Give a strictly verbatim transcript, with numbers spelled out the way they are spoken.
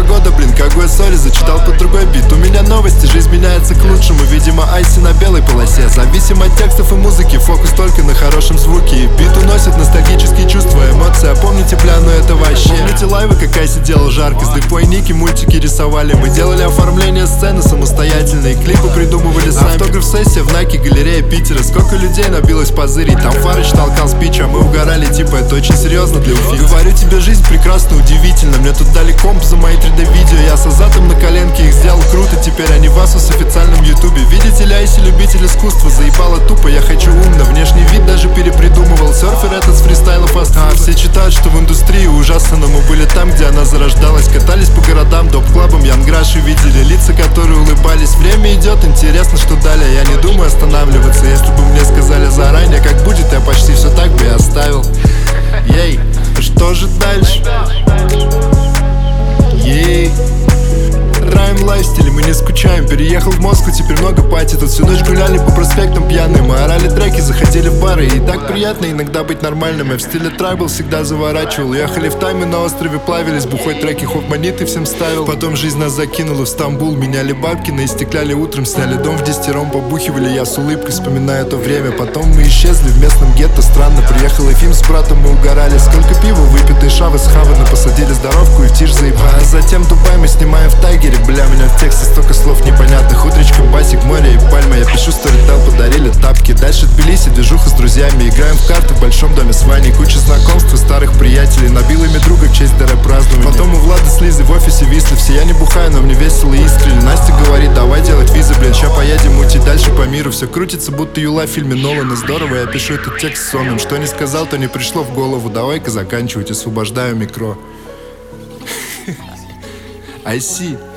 погода, блин, какой сори, зачитал под другой бит. У меня новости, жизнь меняется к лучшему. Видимо, айси на белой полосе. Зависим от текстов и музыки, фокус только на хорошем звуке. И бит уносит ностальгические чувства, эмоции. А помните, бля, ну это вообще. Помните лайвы, как айси делал жарко? С депо и Ники мультики рисовали. Мы делали оформление сцены самостоятельно и клипы придумывали сами. Автограф-сессия в Наки, галерея Питера. Сколько людей набилось позырить. Там Фарыч толкал спич, а мы угорали, типа это очень серьезно для Уфи. Говорю тебе, жизнь прекрасна, удивительно. Мне тут дали комп за мои три дэ видео. Я с Азатом на коленке их сделал круто. Теперь они в Асус в официальном ютубе. Видите ли, айси любитель искусства. Заебало тупо, я хочу умно. Внешний вид даже перепридумывал. Серфер этот с фристайлов остался. А все читают, что в индустрии ужасно. Но мы были там, где она зарождалась. Катались по городам, доп-клабам, янграши. Видели лица, которые улыбались. Время идет, интересно, что далее. Я не думаю останавливаться. Если бы мне сказали заранее, как будет, я почти все так бы и оставил. Ей, что же дальше? Ей. Райм лайфстиль, мы не скучаем. Переехал в Москву, теперь много пати. Тут всю ночь гуляли по проспектам пьяные. Мы орали треки, заходили в бары. И так приятно иногда быть нормальным. Я в стиле трайбл всегда заворачивал. Ехали в тайме, на острове плавились. Бухой треки, хоп-монеты всем ставил. Потом жизнь нас закинула в Стамбул. Меняли бабки, наистекляли утром. Сняли дом в десятером, побухивали. Я с улыбкой вспоминаю то время. Потом мы исчезли в местном гетто. Странно, приехал Ефим с братом, мы угорали. Сколько пива выпито и шавы с хавана. Посадили здоровку и в тишь заебали. А затем Дубай мы снимаем в Тайгере. Бля, у меня в тексте столько слов непонятных. Утречка, басик, море и пальма. Я пишу сторител, подарили тапки. Дальше Тбилиси, движуха с друзьями. Играем в карты в большом доме с Ваней. Куча знакомств и старых приятелей. Набил ими друга в честь дара празднования. Потом у Влада с Лизой в офисе висли. Все я не бухаю, но мне весело и искренне. Настя говорит, давай делать визы, блин. Ща поедем мутить дальше по миру. Все крутится, будто Юла в фильме Нолана. Здорово, я пишу этот текст сонным. Что не сказал, то не пришло в голову. Давай-ка заканчивать, освобождаю микро. I see.